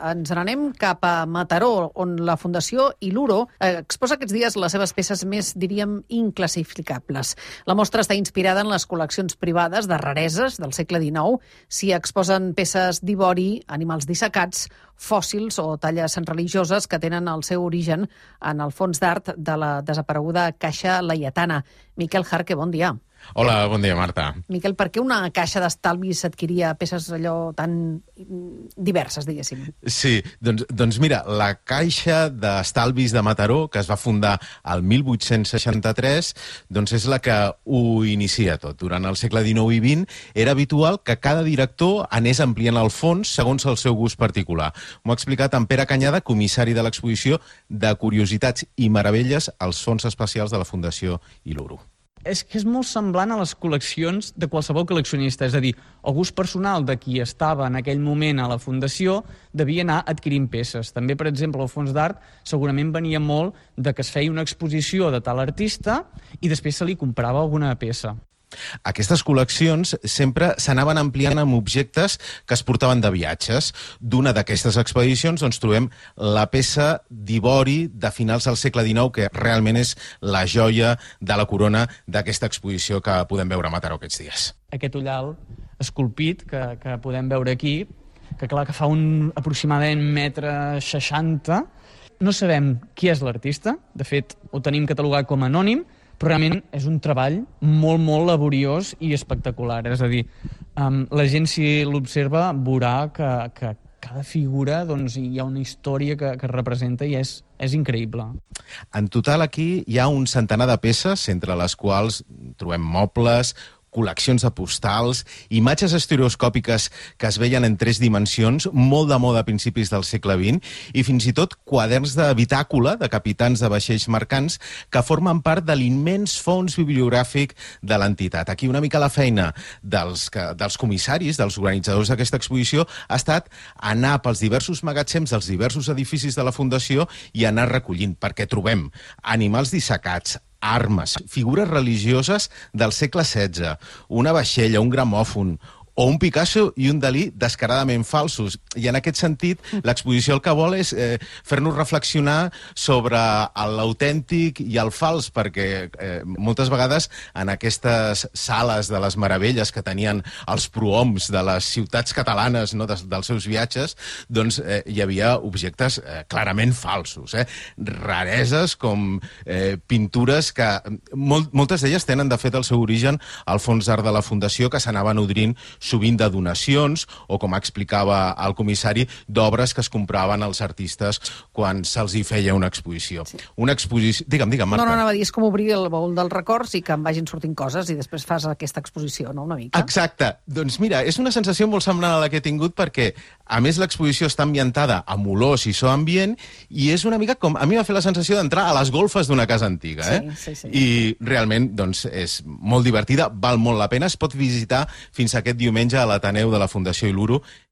ens n'anem cap a Mataró, on la Fundació Iluro exposa aquests dies les seves peces més, diríem, inclassificables. La mostra està inspirada en les col·leccions privades de rareses del segle XIX. S'hi exposen peces d'ivori, animals dissecats, fòssils o talles religioses que tenen el seu origen en el fons d'art de la desapareguda Caixa Laietana. Miquel Jarque, bon dia. Hola, bon dia, Marta. Miquel, per què una caixa d'estalvis adquiria peces allò tan diverses, diguéssim? Sí, doncs mira, la Caixa d'Estalvis de Mataró, que es va fundar el 1863, doncs és la que ho inicia tot. Durant el segle XIX i XX era habitual que cada director anés ampliant el fons segons el seu gust particular. M'ho ha explicat en Pere Canyada, comissari de l'exposició de Curiositats i Meravelles als fons especials de la Fundació Iluro. És que és molt semblant a les col·leccions de qualsevol col·leccionista. És a dir, el gust personal de qui estava en aquell moment a la Fundació devia anar adquirint peces. També, per exemple, el fons d'art segurament venia molt de que es feia una exposició de tal artista i després se li comprava alguna peça. Aquestes col·leccions sempre s'anaven ampliant amb objectes que es portaven de viatges. D'una d'aquestes expedicions doncs, trobem la peça d'ivori de finals del segle XIX, que realment és la joia de la corona d'aquesta exposició que podem veure a Mataró aquests dies. Aquest ullal esculpit que podem veure aquí, que clar que fa aproximadament 1,60 m, no sabem qui és l'artista, de fet ho tenim catalogat com a anònim, però realment és un treball molt, molt laboriós i espectacular. És a dir, la gent, si l'observa, veurà que cada figura doncs, hi ha una història que representa i és increïble. En total aquí hi ha un centenar de peces, entre les quals trobem mobles, col·leccions de postals, imatges estereoscòpiques que es veien en 3 dimensions, molt de moda a principis del segle XX, i fins i tot quaderns de bitàcola de capitans de vaixells mercants que formen part de l'immens fons bibliogràfic de l'entitat. Aquí una mica la feina dels comissaris, dels organitzadors d'aquesta exposició, ha estat anar pels diversos magatzems dels diversos edificis de la Fundació i anar recollint, perquè trobem animals dissecats, armes, figures religioses del segle XVI, una vaixella, un gramòfon, o un Picasso i un Dalí descaradament falsos. I en aquest sentit, l'exposició el que vol és fer-nos reflexionar sobre l'autèntic i el fals, perquè moltes vegades en aquestes sales de les meravelles que tenien els prohoms de les ciutats catalanes, no, dels seus viatges, doncs hi havia objectes clarament falsos. Rareses com pintures que moltes d'elles tenen de fet el seu origen al fons d'art de la Fundació, que s'anava nodrint sovint de donacions o, com explicava el comissari, d'obres que es compraven als artistes quan se'ls hi feia una exposició. Sí. Una exposició... Digue'm, Marta. No, anava a dir, és com obrir el baúl dels records i que en vagin sortint coses i després fas aquesta exposició, no?, una mica. Exacte. Doncs mira, és una sensació molt semblant a la que he tingut perquè, a més, l'exposició està ambientada amb olors i so ambient i és una mica com... A mi m'ha fet la sensació d'entrar a les golfes d'una casa antiga, Sí. I realment, doncs, és molt divertida, val molt la pena, es pot visitar fins aquest diumenge a l'Ateneu de la Fundació Iluro.